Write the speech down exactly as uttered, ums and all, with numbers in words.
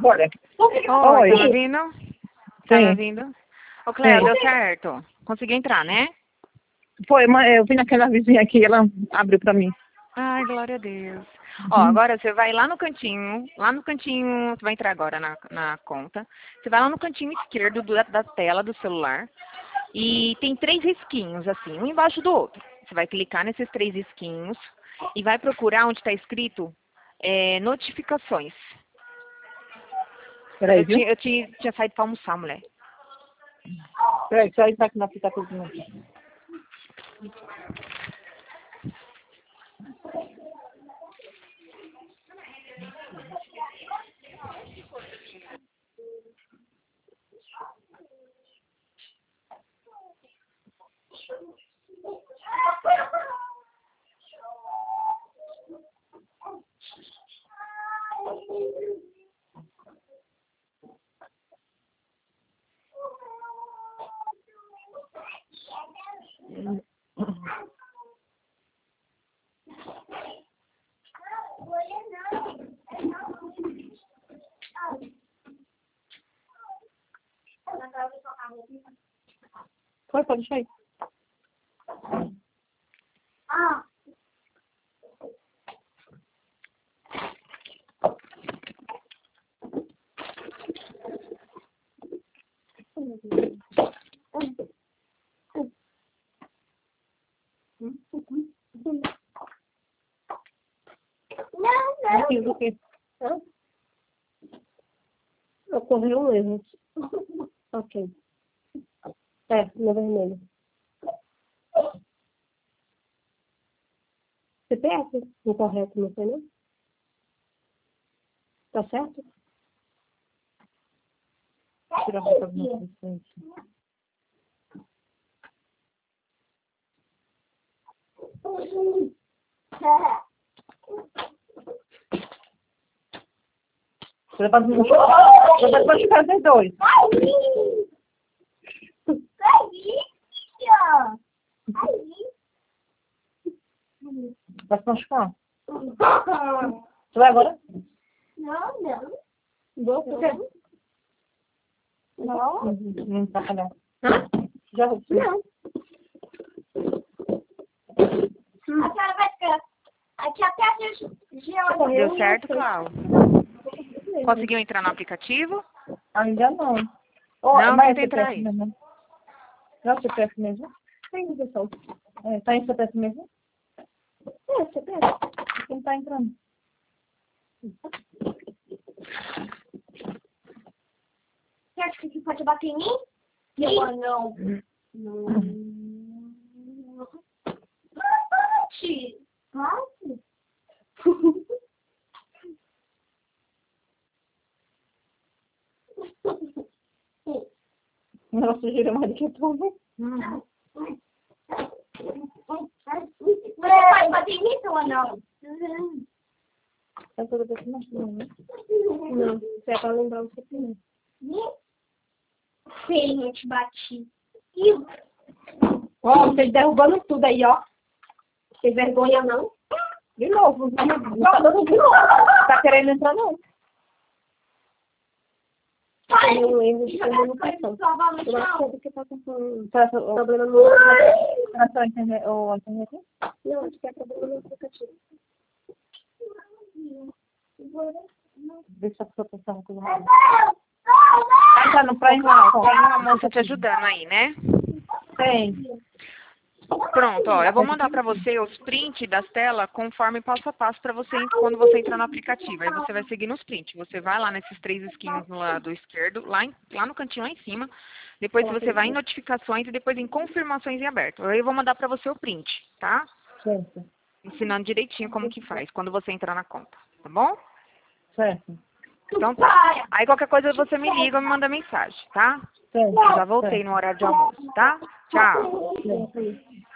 Bora. Oi, Oi. tá me ouvindo? Tá me Sim. ouvindo? Ô, Cléo, Sim. deu certo. Conseguiu entrar, né? Foi, mas eu vim naquela vizinha aqui, ela abriu pra mim. Ai, glória a Deus. Ó, agora você vai lá no cantinho, lá no cantinho, você vai entrar agora na, na conta. Você vai lá no cantinho esquerdo do- da tela do celular e tem três risquinhos, assim, um embaixo do outro. Você vai clicar nesses três risquinhos e vai procurar onde está escrito é, notificações. Peraí, Eu, viu? tinha, eu tinha, tinha saído pra almoçar, mulher. Peraí, deixa eu entrar aqui no aplicativo. Foi, pode deixar aí. Ah. Não, não. Aqui, do quê? Hã? Ocorreu um erro. Ok. É, no vermelho. C P F? Incorreto, não sei não? Tá certo? Tira a roupa do meu frente. Você pode você pode fazer dois. Vai se machucar? Você vai agora? Não, não. Vou, por quê? Não. Uhum, não tá calhar. Hã? Já vou. Não. A senhora vai ficar aqui até a gente... Deu certo, Cláudio? Conseguiu entrar no aplicativo? Ainda não. Oh, Não, mas tenta é entrar C P F aí. mesmo. Não é C P F mesmo? Tem, pessoal. É, tá em C P F mesmo? É, C P F. Quem tá entrando? Você acha que pode bater em mim? Não, não. Não. Bate. Bate. Nossa, gira mais do que tudo. Você pode bater em mim ou não? É toda vez que nós não, né? Não, isso é pra lembrar o C P F. Sim, eu te bati. Ó, vocês derrubando tudo aí, ó. Tem vergonha não? De novo. Não, não tá dando de novo. Tá querendo entrar não. Tem um erro de comunicação. Eu acho que é porque tá com tá com problema no na sua internet. Ou a internet? Não, acho que é problema no aplicativo. Deixa a pessoa pensar uma coisa mais. Tá entrando pra Ô, Cláudio, tem entrar. uma moça te ajudando aí, né? Tem. Pronto, ó, eu vou mandar pra você os prints das telas conforme passo a passo pra você quando você entrar no aplicativo. Aí você vai seguir nos prints. Você vai lá nesses três skins no lado esquerdo, lá, em- lá no cantinho lá em cima. Depois você vai em notificações e depois em confirmações em aberto. Aí eu vou mandar pra você o print, tá? Certo. Ensinando direitinho como que faz quando você entrar na conta, tá bom? Certo. Então tá. Aí qualquer coisa você me liga ou me manda mensagem, tá? Certo. Eu já voltei no horário de almoço, tá? Tchau. Certo.